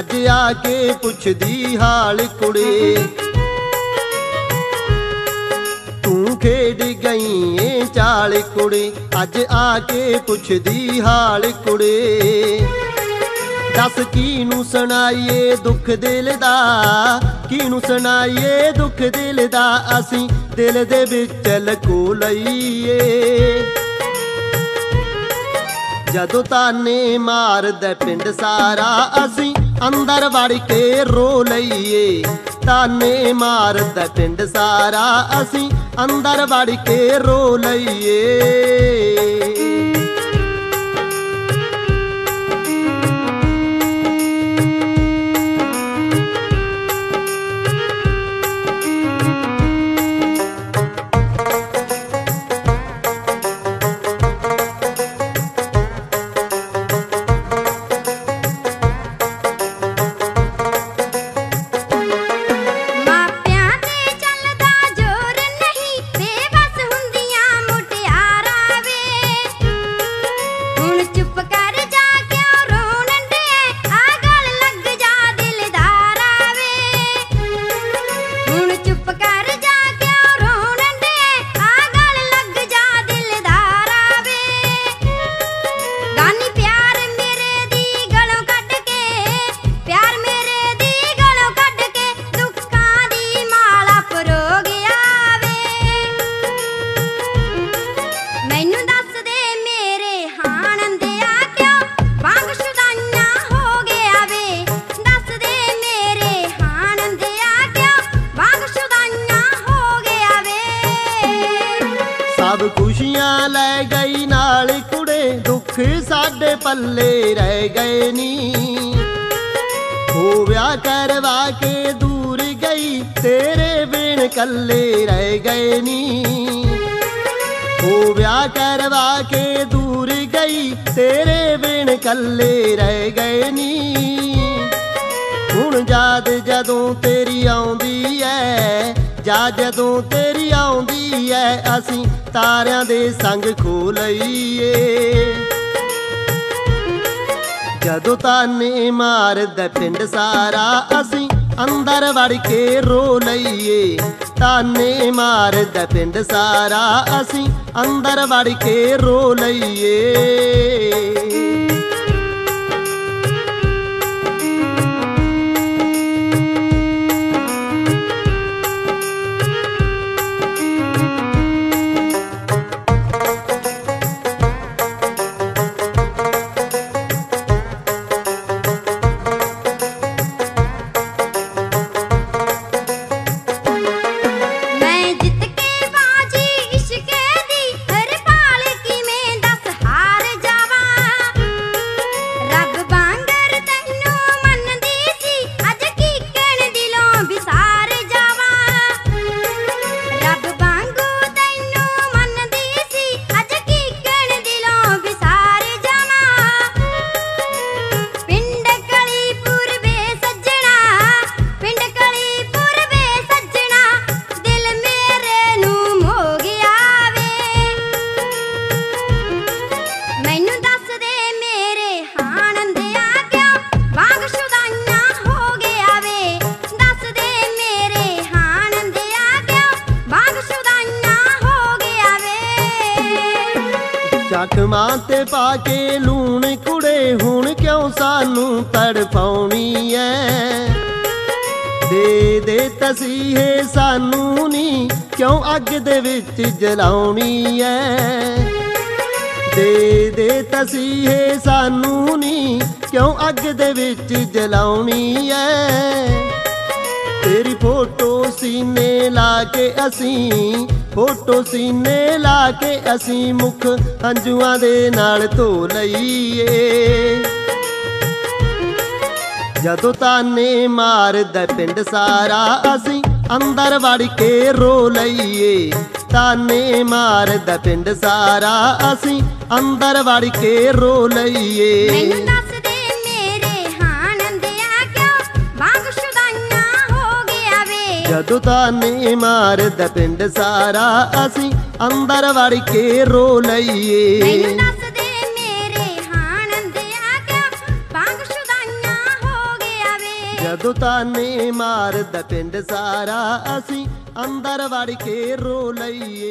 अज आके पुछदी हाल कुड़े। तू खेड गई ए चाल कुड़े, अज आके पुछदी हाल कुड़े। दस कीनू सुनाइए दुख दिल दा, कीनू सुनाइए दुख दिल दा, असी दिल दे विच लको लईए। जदों ताने मारदा पिंड सारा, असी अंदर वड़ के रो लईए। ताने मारदा पिंड सारा, असी अंदर वड़ के रो लईए। सब खुशियां लै गई नाल कुड़े, दुख साडे पल्ले रह गए नी। हो ब्याह करवा के दूर गई, तेरे बिन कल्ले रह गए नी। हो ब्याह करवा के दूर गई, तेरे बिन कल्ले रह गए नी। हुण याद जदों तेरी आउंदी है, जा जदों तेरी आउंदी है, असी तारियां दे संग खो लईए। जदों ताने मारदा पिंड सारा, असी अंदर वड़ के रो लईए। ताने मारदा पिंड सारा, असी अंदर वड़ के रो लईए। ਜ਼ਖਮਾਂ ਤੇ ਪਾ ਕੇ ਲੂਣ ਕੁੜੇ, ਹੁਣ ਕਿਉਂ ਸਾਨੂੰ ਤੜਫਾਉਣੀ ਐ। ਦੇ ਦੇ ਤਸੀਹੇ ਸਾਨੂੰ ਨੀ, ਕਿਉਂ ਅੱਗ ਦੇ ਵਿੱਚ ਜਲਾਉਣੀ ਐ। ਦੇ ਦੇ ਤਸੀਹੇ ਸਾਨੂੰ ਨੀ, ਕਿਉਂ ਅੱਗ ਦੇ ਵਿੱਚ ਜਲਾਉਣੀ ਐ। तेरी फोटो सीने लाके असी, फोटो सीने लाके असी मुख हंजुआं दे नाल धो लईए। जदों ताने मारदा पिंड सारा, असी अंदर वड़ के रो लईए। ताने मारदा पिंड सारा, असी अंदर वड़ के रो लईए। जदों ताने मारदा पिंड सारा, असी अंदर वड़ के रो लईए। ਜਦੋਂ ਤਾਨੇ ਮਾਰਦਾ ਪਿੰਡ ਸਾਰਾ ਅਸੀਂ ਅੰਦਰ ਵੜ ਕੇ ਰੋ ਲਈਏ।